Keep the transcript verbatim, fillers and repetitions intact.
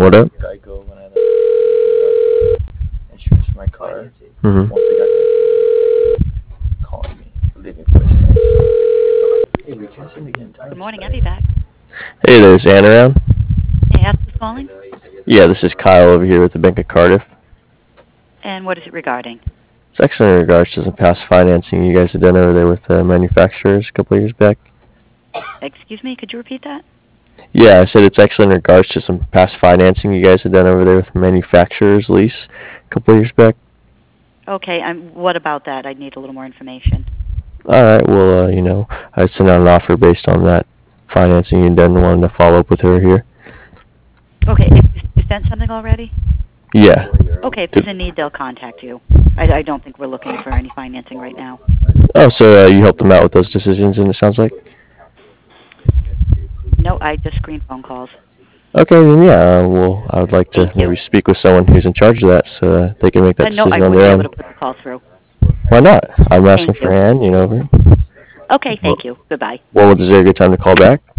What up? Geico when I had uh, insurance for my car. Mm-hmm. Once they got that, calling me, leaving voicemail. Hey, we can't seem to get in touch. Good morning, I'll be back. Hey, there's Ann around. May I ask who's calling? Yeah, this is Kyle over here with the Bank of Cardiff. And what is it regarding? It's actually in regards to some past financing you guys had done over there with uh, manufacturers a couple of years back. Excuse me, could you repeat that? Yeah, I said it's actually in regards to some past financing you guys had done over there with manufacturers lease a couple of years back. Okay, um, what about that? I need a little more information. All right, well, uh, you know, I'd send out an offer based on that financing you'd done and wanted to follow up with her here. Okay, if you sent something already? Yeah. Okay, if there's a need, they'll contact you. I, I don't think we're looking for any financing right now. Oh, so uh, you helped them out with those decisions, and it sounds like? No, I just screen phone calls. Okay, then yeah, uh, well, I would like to Thank you. maybe speak with someone who's in charge of that so uh, they can make that Uh, no, I decision on wouldn't be their able own. to put the call through. Why not? I'm asking Thank for you. Ann, you know. Okay, thank you. Goodbye. Well, is there a good time to call back?